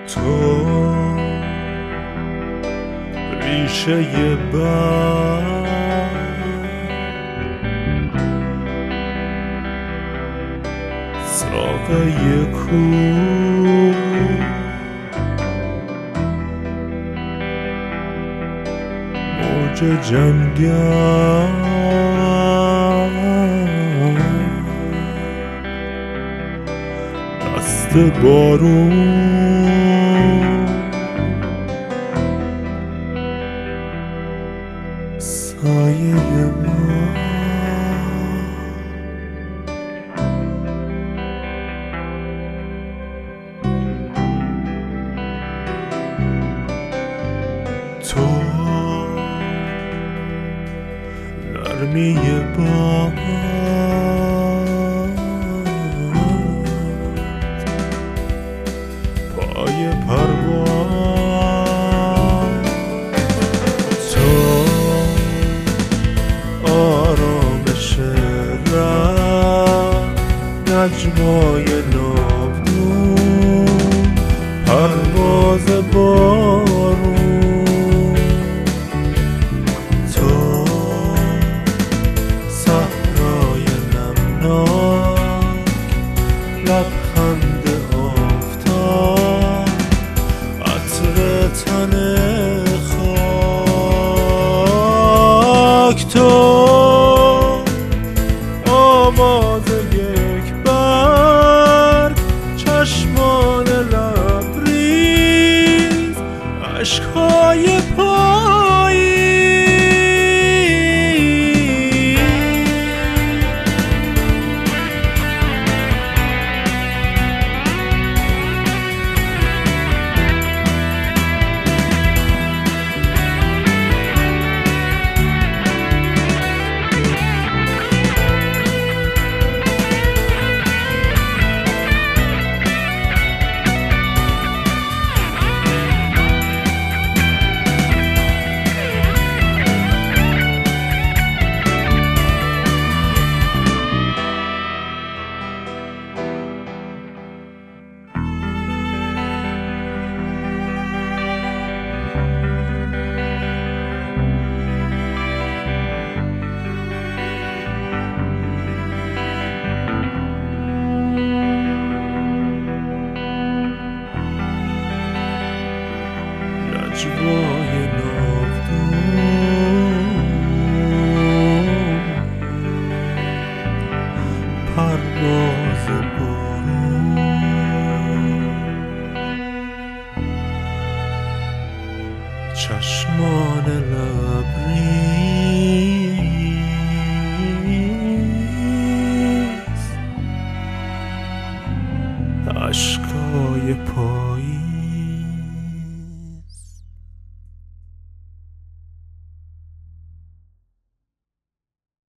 تو ریشه برگ ساقه کوه موج جنگل دست بارون سایه ما تو نرمی باد پای پرواز تو آرامش ره نجوای ناودون پرواز بارون تو صحرای نمناک لبخند آفتاب عطر تن خاک تو آواز یک برگ چشمان لبریز عشقهای پاییز نجوای ناودون پرواز بارون چشمان لبریز عشقای پاییز